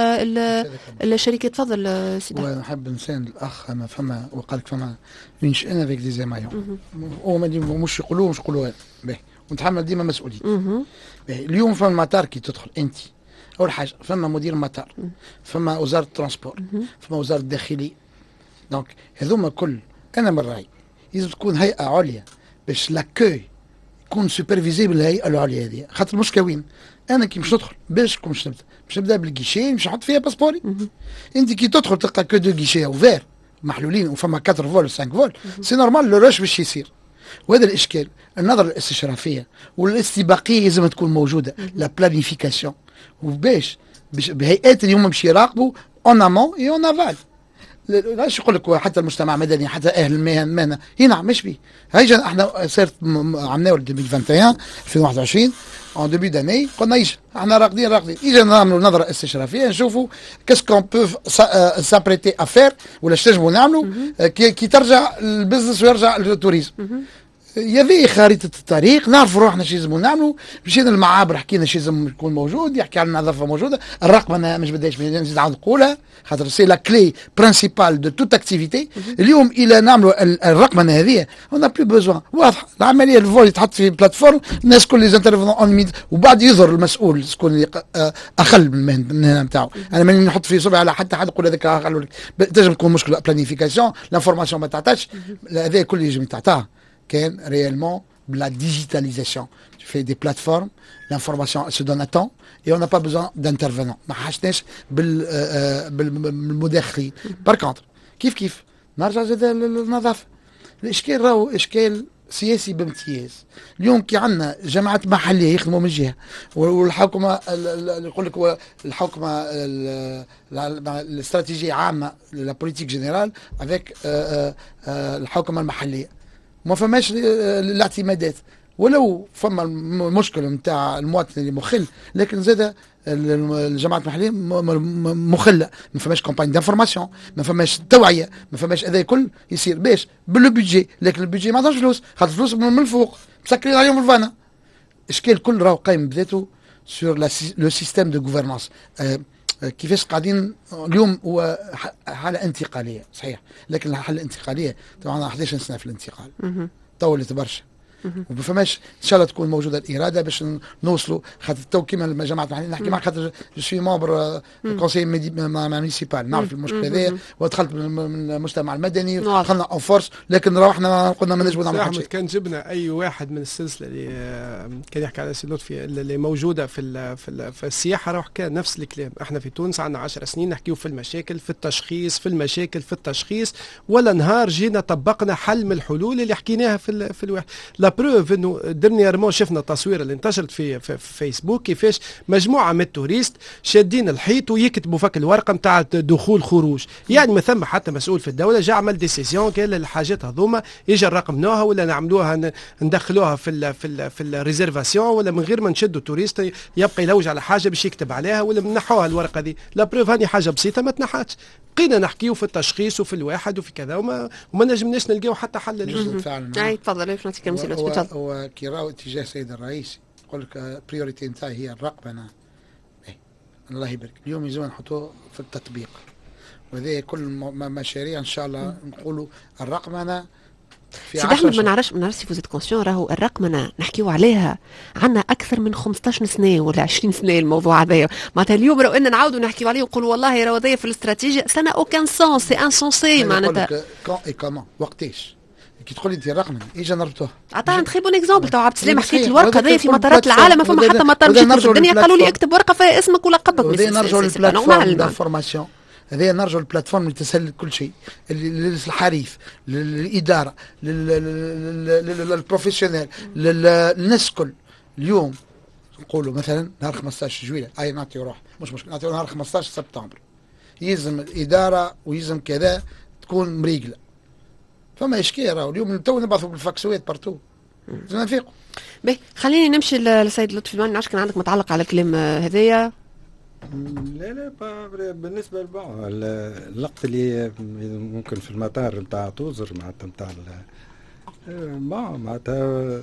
الشركات. تفضل سيدي. وانا نحب نساند الاخ، انا فما وقال لك فما من شئنا فيك دي زيمايون هو مش يقولوه مش يقولوه باهي، ونتحمل ديما مسؤوليه. اليوم فما المطار كي تدخل انت أول حاجة فما مدير مطار، فما وزارة الترانسبور، فما وزارة الداخلية. دونك هذوما كل أنا من رأيي لازم تكون هيئة عليا باش لاكوي يكون سوبرفيزي بالهيئة العليا هذه. خاطر المشكلة وين؟ أنا كي مش ندخل باش كون مش نبدا مش نبدا بالجيشي مش نحط فيها باسبوري. أنت كي تدخل تلقى كو دو جيشي أوفير محلولين وفما أربعة فول خمسة فول، سي نورمال لو روش باش يصير. وهذا الإشكال. النظرة الاستشرافية والاستباقية لازم تكون موجودة، لا بلانيفيكاسيون، وباش بهيئات اللي هم باش يراقبوا اون امون اي اون افال. لاش يقول لك حتى المجتمع المدني حتى اهل المهن مهنه هنا مش بيه. هيجا احنا صارت عملناه ألفين وواحد وعشرين اون ديبي داني قلنا يجي احنا راقدين راقدين يجي نعملوا نظره استشرافيه نشوفوا كاسكون بو سابريتي افير ولا اش نجموا نعملوا كي ترجع البزنس ويرجع التوريزم. يذي خريطة الطريق، نعرف روحنا شو لازم نعملوا. مشينا المعابر حكينا شو لازم يكون موجود، يحكي عن النظافة موجودة. الرقم أنا مش بديش نزيد عاود نقولها خاطر سي لا كلي برينسيبال دو توت اكتيفيتي. اليوم إلى نعملوا الرقمنة هذه اون بلو بوزوان، واضح العملية الفول يتحط في بلاتفورم، الناس كل لي انترفونون اون ميد، وبعد يظهر المسؤول شكون اللي أقل من المهنة نتاعو. أنا ماني نحط في صبعي على حتى حد يقول هذاك أقل، تنجم تكون مشكلة بلانيفيكاسيون، لانفورماسيون ما تعطاش، هذا كل يجب تعطاه. كان réellement de la digitalisation. Tu fais des plateformes, l'information se donne à temps et on n'a pas besoin d'intervenants. ما حاجناش بال بالمداخلين. Par contre كيف كيف نرجع زاد للنظافة. الإشكال راهو إشكال سياسي بامتياز. اليوم كي عندنا جماعات محلية يخدموا من جهة، والحكومة يقول لك الحكومة الاستراتيجية عامة لا بوليتيك جينيرال افيك الحكومة المحلية، ما فماش الاعتمادات. ولو فما المشكله نتاع المواطن اللي مخل، لكن زاد الجماعات المحليه مخله، ما فماش كومباني دانفورماسيون، ما فماش توعيه، ما فماش هذا كل يصير باش بالو بيجي، لكن البيجي ما عندهاش فلوس، خاطر الفلوس من الفوق مسكرين عليهم الفانا. اشكال كل راهو قايم بذاته سور لو سيستيم دو غوفرنانس. كيفاش قاعدين اليوم هو حاله انتقاليه صحيح، لكن الحاله الانتقاليه طبعا احد عشر سنه في الانتقال طولت برشا، وما فماش ان شاء الله تكون موجوده الاراده باش نوصلوا. خاطر تو كيما الجماعه المحليه نحكي معك خاطر جو سوي ممبر كونسي مونيسيبال، نعرف المشكله هذه، ودخلت من المجتمع المدني دخلنا اون فورس، لكن روحنا قلنا ما نجموا نعملوا شيء. كان جبنا اي واحد من السلسله اللي كان يحكي على سي لطفي اللي موجوده في في, في السياحه، راح كان نفس الكلام. احنا في تونس عندنا عشر سنين نحكيو في المشاكل في التشخيص في المشاكل في التشخيص، ولا نهار جينا طبقنا حل من الحلول اللي حكيناها في في الواحد. لا بروف انه ديرنييرمون شفنا التصوير اللي انتشرت في, في, في فيسبوك كيفاش مجموعه من التوريست شادين الحيط ويكتبوا فك الورقه نتاع دخول خروج، يعني ما ثم حتى مسؤول في الدوله جا عمل ديسيزيون قال الحاجات هذوما يجي الرقم نوها ولا نعملوها ندخلوها في ال في ال في الريزيرفاسيون، ولا من غير ما نشدوا التوريست يبقى يلوج على حاجه باش يكتب عليها، ولا نحوها الورقه دي. لا بروف هاني حاجه بسيطه ما تنحاتش، بقينا نحكيو في التشخيص وفي الواحد وفي كذا وما وما نجمناش نلقاو حتى حل. اي تفضل باش نعطيك امثله. هو كي راهو اتجاه السيد الرئيس يقول لك بريوريتي نتاعي هي الرقمنه، إيه. الله يبارك. اليوم يلزم نحطوه في التطبيق، وهذه كل مشاريع ان شاء الله نقولوا الرقمنه. سيد احمد ما نعرفش ما نعرفش فوزيت كونسيون راهو الرقمنه نحكيو عليها عندنا اكثر من خمسطاش سنه ولا عشرين سنه الموضوع هذايا، معناتها اليوم راهو ان نعاودوا نحكيو عليه ونقولوا والله راهو هذايا في الاستراتيجيه سنا اوكان سونس سي انسونسي. معناتها كون اي كومون وقتاش كي تقول لي انت الرقمنه اجا نربطوها. عطانا تخي بون اكزومبل تو عبد السلام حكيت الورقه هذه في مطارات العالم، ما فما حتى مطار مشيت في الدنيا قالوا لي اكتب ورقه فيها اسمك ولقبك. وذي نرجعوا للبلاتفورم دانفورماسيون، هذه نرجعوا للبلاتفورم اللي تسهل كل شيء، للحريف للاداره للبروفيسيونيل للناس كل. اليوم نقولوا مثلا نهار خمسطاش جويلية اي نعطيو روح مش مشكل، نعطيو نهار خمسطاش سبتمبر، يلزم الاداره ويلزم كذا تكون مريقله. فما اشكال راهو اليوم تو نبعثوا بالفاكسوات بارتو لازم نفيقوا. باهي خليني نمشي للسيد لطفي الماني، نعرف كان عندك متعلق على الكلام هذايا. لا لا بالنسبه لبعض اللقط اللي ممكن في المطار نتاع توزر معناتها نتاع ما معناتها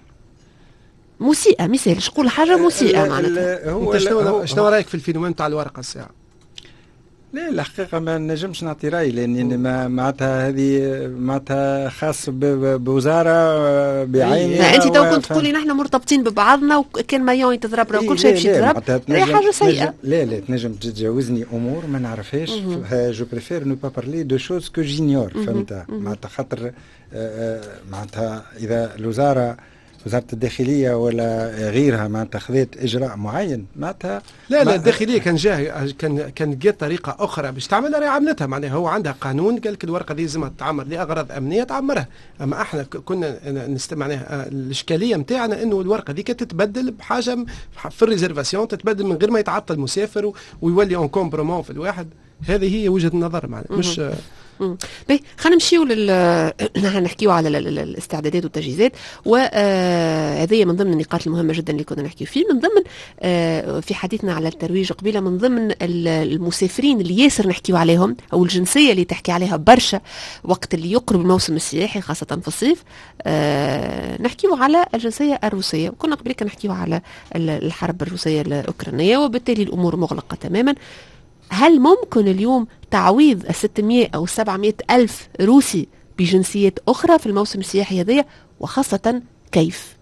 مسيئه مثال شقول حاجه مسيئه معناتها. انت شنو شنو رايك في الفينومين تاع الورقه الساعه؟ لا الحقيقة ما نجمش نعطي رأي، لأن معناتها هذه معناتها خاص بوزارة بعينها. أنت تو كنت تقولي نحن مرتبطين ببعضنا وكان مايون يتضرب راه كل شيء باش يتضرب، هي حاجة سيئة. لا لا تنجم تتجاوزني أمور ما نعرفهاش، جو بريفير نو با بارلي دو شوز كو جينيور، فهمتها؟ معناتها خاطر معناتها إذا الوزارة وزارة الداخلية ولا غيرها معناتها خذت إجراء معين معناتها لا لا الداخلية كان جاه كان كان جات طريقة أخرى باش تعملها راهي عملتها. معناها هو عندها قانون قال لك الورقة دي لازم تعمر لأغراض أمنية تعمرها، أما إحنا كنا نستمع معناها الإشكالية نتاعنا إنه الورقة دي تتبدل بحاجة في الريزرفاسيون، تتبدل من غير ما يتعطل المسافر ويولي اون كومبرومون في الواحد. هذه هي وجهة النظر معناها مش باهي خلينا نمشيو لل نحكيو على الاستعدادات والتجهيزات، وهذه من ضمن النقاط المهمه جدا اللي كنا نحكيو فيه، من ضمن في حديثنا على الترويج قبيله، من ضمن المسافرين اللي ياسر نحكيو عليهم او الجنسيه اللي تحكي عليها برشا وقت اللي يقرب الموسم السياحي خاصه في الصيف، نحكيو على الجنسيه الروسيه. وكنا قبل كده نحكيو على الحرب الروسيه الاوكرانيه، وبالتالي الامور مغلقه تماما. هل ممكن اليوم تعويض ستمائة أو سبعمائة ألف روسي بجنسيات أخرى في الموسم السياحي هذا، وخاصة كيف؟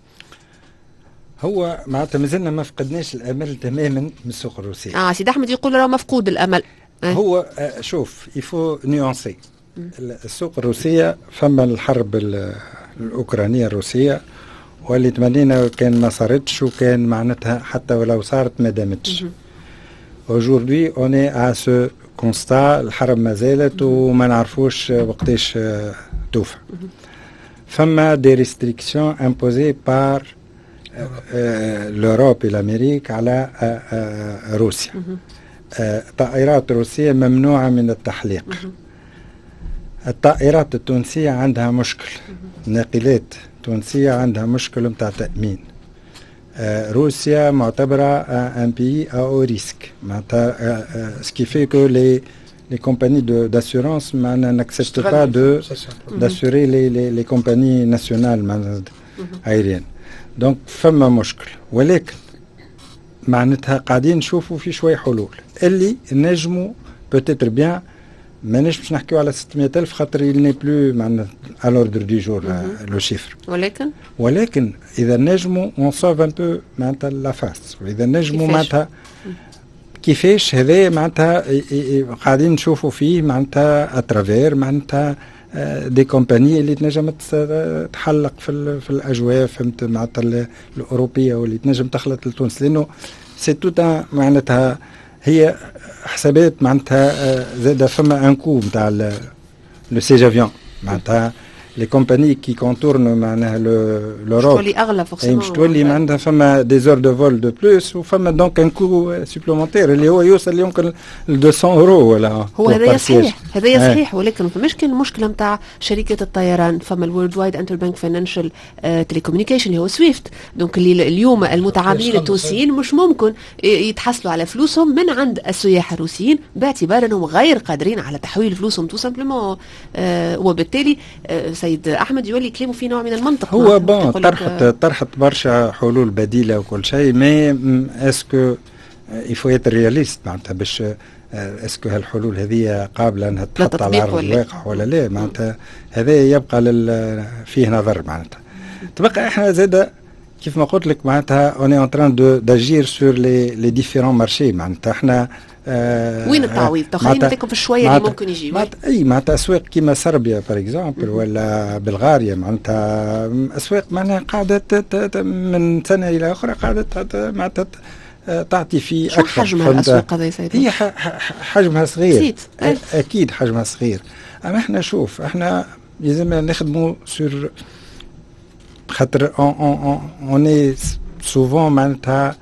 هو معناتها مازلنا ما فقدناش الأمل تماما من السوق الروسية. آه سيد أحمد يقول راه مفقود الأمل. أه. هو آه شوف يفو نيونسي السوق الروسية، فما الحرب الأوكرانية الروسية واللي تمنينا كان ما صارتش، وكان معناتها حتى ولو صارت ما دامتش. Aujourd'hui, on est à ce constat, الحرب ما زالت وما نعرفوش وقتاش توفى. فما des restrictions imposées par l'Europe et l'Amérique على روسيا. طائرات روسية ممنوعة من التحليق. الطائرات التونسية عندها مشكل، ناقلات تونسية عندها مشكل متاع تأمين. روسيا معتبرة un pays à haut risque. Ce qui fait que les, les compagnies de, d'assurance n'acceptent pas de, d'assurer les, les, les compagnies nationales aériennes. Donc, فما مشكل. ولكن معناتها قاعدين نشوفوا في شوية حلول اللي نجموا peut-être bien. ما نجمش نحكيو على ستمائة ألف خاطر il n'est plus معنا à l'ordre du jour لو شيفر. ولكن ولكن إذا نجموا on sauve un peu معناتها لا فاس، وإذا نجموا معناتها كيفاش هذا معناتها قاعدين نشوفوا فيه معناتها أترافير معناتها دي كومباني اللي تنجم تحلق في في الأجواء فهمت معناتها الأوروبية واللي تنجم تخلط لتونس، لأنه سي توت معناتها هي حسابات معناتها زاد فما ان كو نتاع لو سيج افيون معناتها لي كومباني كي كونتورن معناها لوروب تولي اغلى فورسيمون، مش تولي معناتها فما دي زور دو فول دو بلوس، وفما دونك ان كو سوبليمونتير اللي هو يوصل يمكن ل مئتين يورو ولا هو. هذا صحيح، هذا صحيح، ولكن فماش كان المشكله نتاع شركه الطيران. فما الورلد وايد انتر بانك فاينانشال تيليكوميونيكيشن اللي هو سويفت، دونك اللي اليوم المتعاملين التونسيين مش ممكن يتحصلوا على فلوسهم من عند السياح الروسيين باعتبار انهم غير قادرين على تحويل فلوسهم تو سامبلومون، وبالتالي سيد احمد يولي كلامه في نوع من المنطق. هو بون طرحت طرحت برشا حلول بديله وكل شيء، مي اسكو يفو يتر رياليست معناتها باش اسكو هالحلول هذه قابله انها تحط على ارض الواقع ولا لا، معناتها هذا يبقى لل فيه نظر. معناتها تبقى احنا زاده كيف ما قلت لك معناتها اوني اون تران دو داجير سور لي لي ديفيرون مارشي. معناتها احنا آه وين التعويض؟ خلينا نعطيكم في الشويه اللي ممكن يجي. اي معناتها اسواق كيما صربيا بار اكزومبل ولا بلغاريا، معناتها اسواق معناها قاعده من سنه الى اخرى قاعده معناتها تعطي في اكثر. شو حجمها الاسواق هذه سيدي؟ هي حجمها صغير اكيد حجمها صغير، اما احنا شوف احنا لازم نخدموا سور خاطر اون اي سوفون معناتها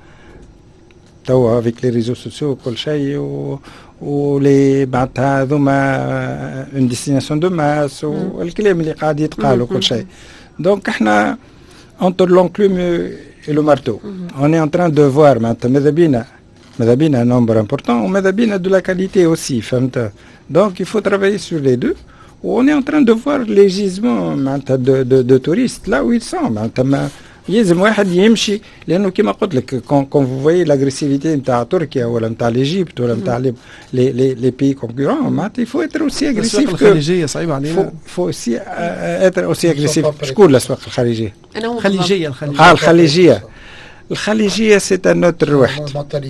توا افيك لي ريزو سوسيو وكل شيء و ولي معناتها هذوما اون ديستيناسيون دو ماس والكلام اللي قاعد يتقال وكل شيء. دونك احنا انتر لونكلوم et le marteau. On est en train de voir معناتها ماذا بينا ماذا بينا un nombre important وماذا بينا de la qualité aussi فهمت. Donc il faut travailler sur les deux. On est en train de voir les gisements معناتها de de de touristes là où ils sont. معناتها يلزم واحد يمشي، لانه كما قلت لك كون كون فو فوي لاغريسيفيتي نتاع تركيا ولا نتاع ليجيبت ولا نتاع لي لي لي بي كونكورون معناتها يفو اتر اوسي اغريسيف. الاسواق الخليجيه صعيبه علينا، فو اوسي اتر اوسي اغريسيف. شكون الاسواق الخارجيه؟ الخليجيه الخليجيه اه الخليجيه الخليجيه سي ان اوتر واحد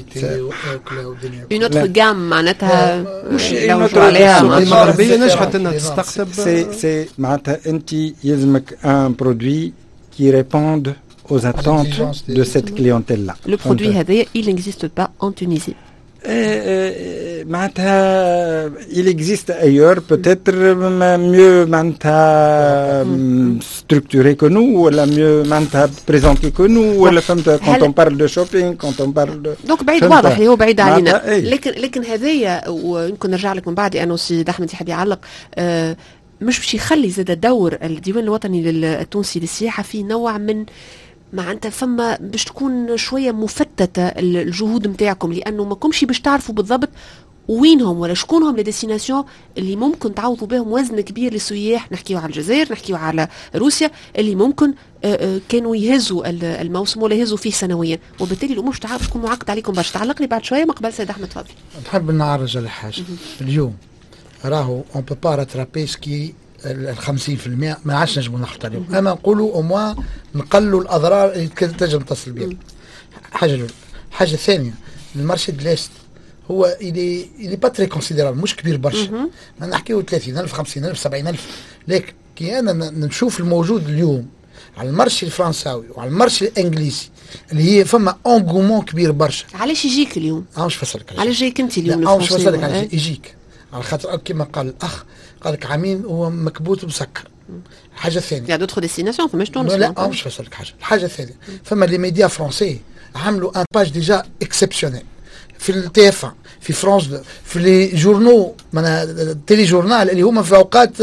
اون اوتر جام معناتها مش لو عليها المغربيه نجحت انها تستقطب. سي سي معناتها انت يلزمك ان برودوي qui répondent aux attentes de cette clientèle-là. Le produit هذا il n'existe pas en Tunisie. معناتها il existe ailleurs peut-être mieux معناتها structuré que nous ولا mieux معناتها présenté que nous ولا فهمت quand on parle de shopping quand on parle de دونك بعيد واضح اللي هو بعيد علينا. لكن لكن هذايا ويمكن نرجع لك من بعد انه سي احمد يحب يعلق آه مش باش يخلي زاد دور الديوان الوطني التونسي للسياحه في نوع من معناتها فما باش تكون شويه مفتته الجهود نتاعكم لانه ما كمشي باش تعرفوا بالضبط وينهم ولا شكونهم لي ديستيناسيون اللي ممكن تعوضوا بهم وزن كبير للسياح. نحكيو على الجزائر نحكيو على روسيا اللي ممكن كانوا يهزوا الموسم ولا يهزوا فيه سنويا وبالتالي الامور تعرف تكون معقد عليكم باش تعلق لي بعد شويه ما قبل سيد احمد تفضل. نحب نعرج على حاجه اليوم راهو اون بو با راترابي سكي ال خمسين بالمئة ما عادش نجموا نحط عليهم اما نقولوا او موان نقلوا الاضرار اللي تنجم تصل بها. حاجه الاولى. حاجه ثانيه المارشي دو ليست هو إلي إلي با تري كونسيديرابل مش كبير برشا ما نحكيو ثلاثين ألف خمسين ألف سبعين ألف لكن كي انا نشوف الموجود اليوم على المارشي الفرنساوي وعلى المارشي الانجليزي اللي هي فما انغومون كبير برشا. علاش يجيك اليوم؟ اه مش فسرك علاش جايك انت اليوم؟ لا مش فسرك علاش يجيك على خاطر كما قال الاخ قال لك عامين هو مكبوت ومسكر. الحاجه الثانيه يا دوتر ديستيناسيون فماش تونس. لا اه مش فسرك حاجه. الحاجه الثانيه فما لي ميديا فرونسي عملوا ان باج ديجا اكسبسيونيل في التي اف في فرانس في لي جورنو معناها تيلي جورنال اللي هما في اوقات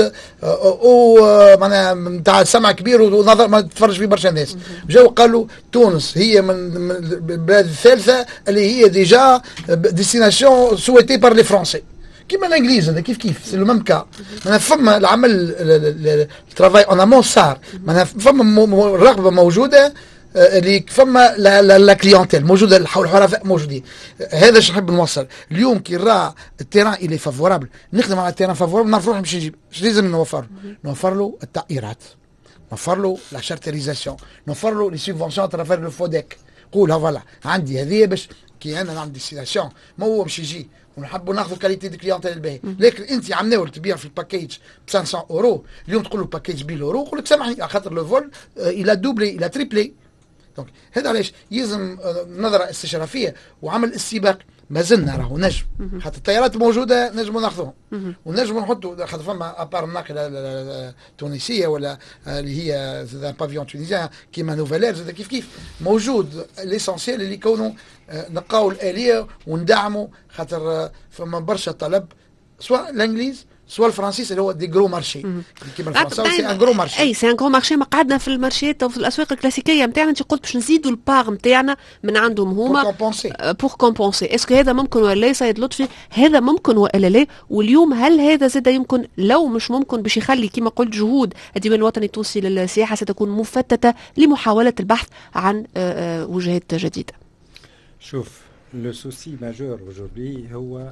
او معناها نتاع سمع كبير ونظر ما تتفرج فيه برشا ناس جاوا قالوا تونس هي من البلاد الثالثه اللي هي ديجا ديستيناسيون سويتي بار لي فرونسي كيما الانجليز هذا كيف كيف سي لو ميم كا. معناها فما العمل الترافاي اون امون صار معناها فما رغبه موجوده اللي فما لا كليونتيل موجوده الحرفاء موجودين. هذا اش نحب نوصل اليوم كي راه التيران اللي فافورابل نخدم على التيران فافورابل نعرف روحي باش نجيب اش لازم نوفر نوفر له التأييرات نوفر له لا شارتيريزاسيون نوفر له لي سوبفونسيون ترافير لو فوديك قولها فوالا عندي هذه باش كي انا نعمل ديستيناسيون ما هو باش يجي ونحبوا ناخذوا كاليتي دي كليونتيل الباهي لكن انت عم ناول تبيع في الباكيج ب خمسمية اورو اليوم تقول له باكيج ب مية اورو يقول لك سامحني على خاطر لو فول الى دوبلي الى تريبلي. دونك هذا علاش يلزم نظره استشرافيه وعمل استباق ما زلنا راهو نجم حتى الطيارات موجوده نجموا ناخذوهم ونجموا نحطوا خاطر فما ابار الناقله التونسيه ولا اللي هي بافيون تونيزيان كيما نوفالير زاد كيف كيف موجود ليسونسيال اللي كونه نلقاو الاليه وندعموا خاطر فما برشا طلب سواء الانجليز سواء الفرنسيس اللي هو دي جرو مارشي كيما الفرنساوي سي ان جرو مارشي. اي سي ان جرو مارشي. ما قعدنا في المارشيات وفي الاسواق الكلاسيكيه نتاعنا انت قلت باش نزيدوا البار نتاعنا من عندهم هما بور كومبونسي بور كومبونسي. اسكو هذا ممكن ولا لا سيد لطفي؟ هذا ممكن ولا لا؟ واليوم هل هذا زاد يمكن لو مش ممكن باش يخلي كما قلت جهود الديوان الوطني التونسي للسياحه ستكون مفتته لمحاوله البحث عن وجهات جديده؟ شوف لو سوسي ماجور aujourd'hui هو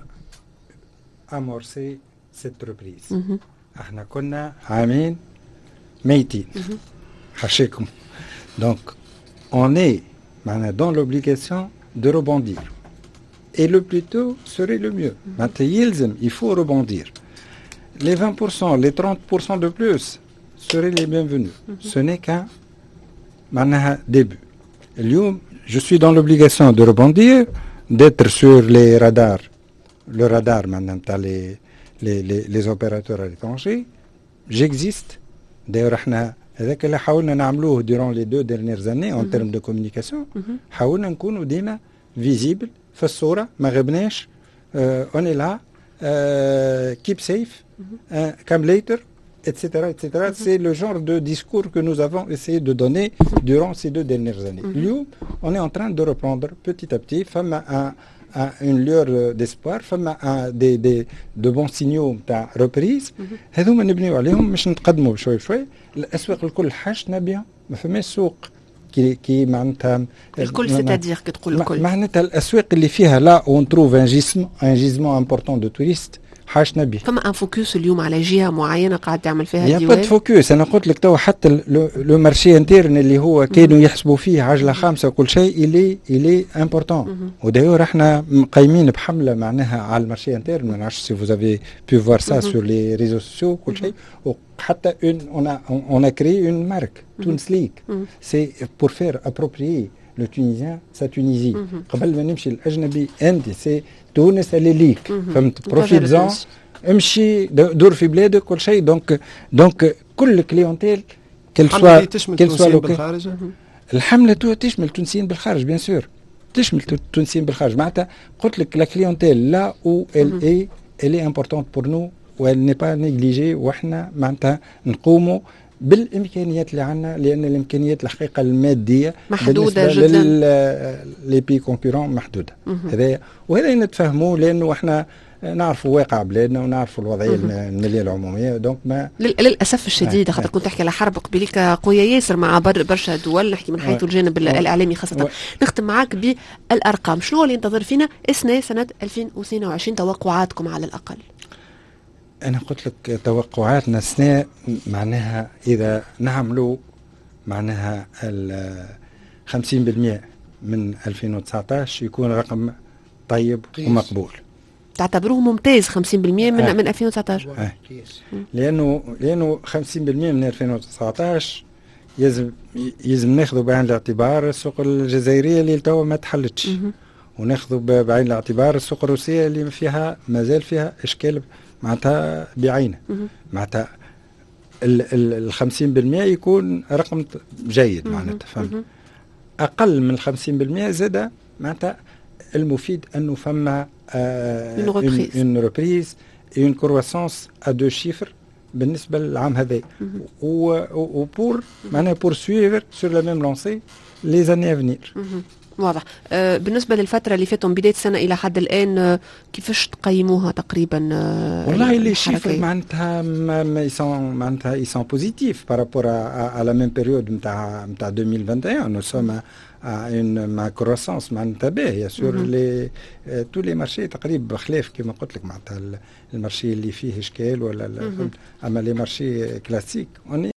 amorcer cette reprise. احنا كنا عامين ميتين حشيكم. Donc on est maintenant dans l'obligation de rebondir. Et le plus tôt serait le mieux. Maintenant يلزم il faut rebondir. Les vingt pour cent, les trente pour cent de plus seraient les bienvenus. Ce n'est qu'un معناها début. اليوم je suis dans l'obligation de rebondir, d'être sur les radars. Le radar maintenant t'as les Les, les, les opérateurs à l'étranger. J'existe. D'ailleurs, احنا هذاك اللي حاولنا نعملوه durant les deux dernières années en termes de communication. حاولنا نكونوا ديما visible في الصورة ما غبناش. On est là. Keep safe. Come later. Etc. et cetera. C'est le genre de discours que nous avons essayé de donner durant ces deux dernières années. اليوم on est en train de reprendre petit à petit. فما un une lueur d'espoir فما des des de bons signaux تاع reprise هذوما نبنيو عليهم مش نتقدموا بشوي بشوي. الاسواق الكل حاجتنا بيان ما فماش سوق كي كي معناتها الكل سيتادير كي تقول الكل معناتها الاسواق اللي فيها لا اون تروف ان جيسم ان جيزمون امبورطون دو توريست حاجتنا بيه. فما ان فوكس اليوم على جهه معينه قاعد تعمل فيها الديوان؟ يا با فوكس. انا قلت لك تو حتى لو مارشي انترن اللي هو كانوا يحسبوا فيه عجله خامسه وكل شيء الي الي امبورطون. ودايور احنا قايمين بحمله معناها على المارشي انترن. ما نعرفش سي فوزافي بو فوار سا سور لي ريزو سوسيو كل شيء. وحتى اون اون اون ا كري اون مارك تونس ليك سي بور فير ابروبريي لو تونيزيان سا تونيزي قبل ما نمشي الاجنبي انت سي تونس اللي ليك فهمت بروفيت زون امشي دور في بلادك كل شيء دونك دونك كل كليونتيل كل سوا كل سوا بالخارج الحمله تشمل تونسيين بالخارج بيان سور تشمل تونسيين بالخارج معناتها قلت لك لا كليونتيل لا او ال اي الي امبورطونت بور نو وال ني با نيجليجي وحنا معناتها نقوموا بالامكانيات اللي عندنا لان الامكانيات الحقيقه الماديه محدوده جدا لي بي كونكورون محدوده هذا وهذا نتفهموه لانه احنا نعرفوا واقع بلادنا ونعرفوا الوضعيه الماليه العموميه دونك ما للاسف الشديد خاطر كنت تحكي على حرب قبيلك قويه ياسر مع برشا دول نحكي من حيث الجانب الاعلامي خاصه. نختم معاك بالارقام، شنو اللي ينتظر فينا اثناء سنه ألفين واثنين وعشرين توقعاتكم على الاقل؟ أنا قلت لك توقعاتنا سنة معناها إذا نعملوا معناها خمسين بالمئة من ألفين وتسعطاش يكون رقم طيب قيس. ومقبول. تعتبروه ممتاز خمسين بالمئة من آه. من ألفين وتسعطاش؟ آه. لأنه لأنه خمسين بالمئة من ألفين وتسعطاش يلزم يلزم ناخذوا بعين الاعتبار السوق الجزائرية اللي توا ما تحلتش. وناخذوا بعين الاعتبار السوق الروسية اللي فيها مازال فيها إشكال معناتها بعينه معناتها ال خمسين بالمئة يكون رقم جيد معناتها فهم اقل من خمسين بالمئة زاد معناتها المفيد انه فما اون ريبريز اون كرواسونس ا دو شيفر بالنسبه للعام هذا و بور معناها بور سويفر سور لا ميم لونسي لي زاني افنير. واضح. آه بالنسبة للفترة اللي فاتوا من بداية السنة إلى حد الآن آه كيفاش تقيموها تقريبا؟ آه والله اللي شيفر معناتها ما يسون معناتها يسون بوزيتيف بارابور على ميم بيريود نتاع نتاع ألفين وواحد وعشرين نو سوم اون ما كروسونس معناتها باهية سور لي تو لي مارشي تقريبا بخلاف كما قلت لك معناتها المارشي اللي فيه اشكال ولا اما لي مارشي كلاسيك